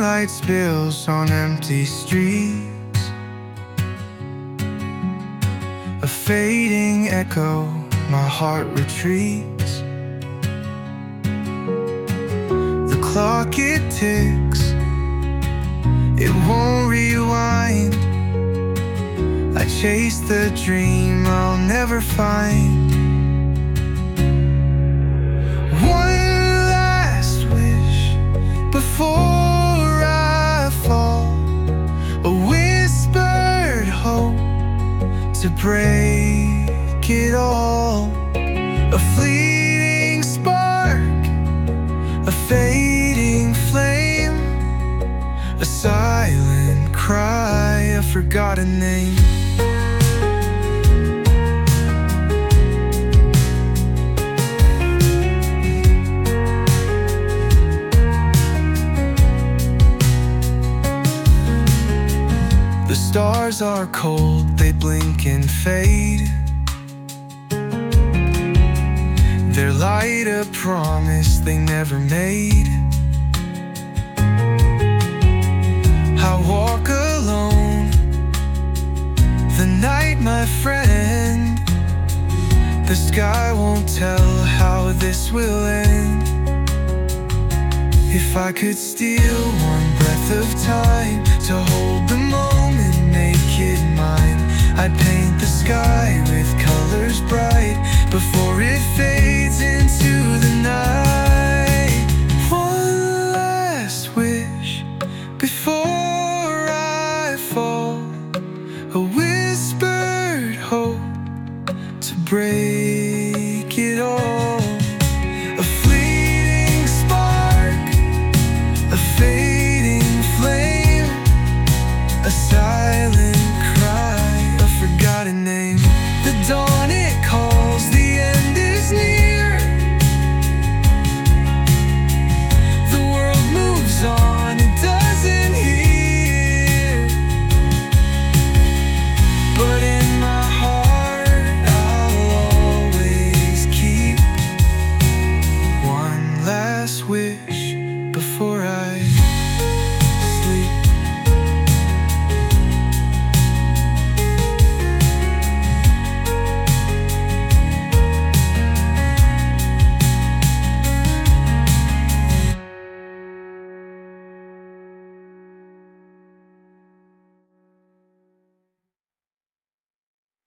Moonlight spills on empty streets, a fading echo, my heart retreats. The clock it ticks, it won't rewind. I chase the dream I'll never find. Before I fall, a whispered hope to break it all. A fleeting spark, a fading flame, a silent cry, a forgotten name. The stars are cold, they blink and fade. Their light a promise they never made. I walk alone, the night my friend. The sky won't tell how this will end. If I could steal one breath of time to hold the moment, make it mine, I'd paint the sky with colors bright before it fades into the night.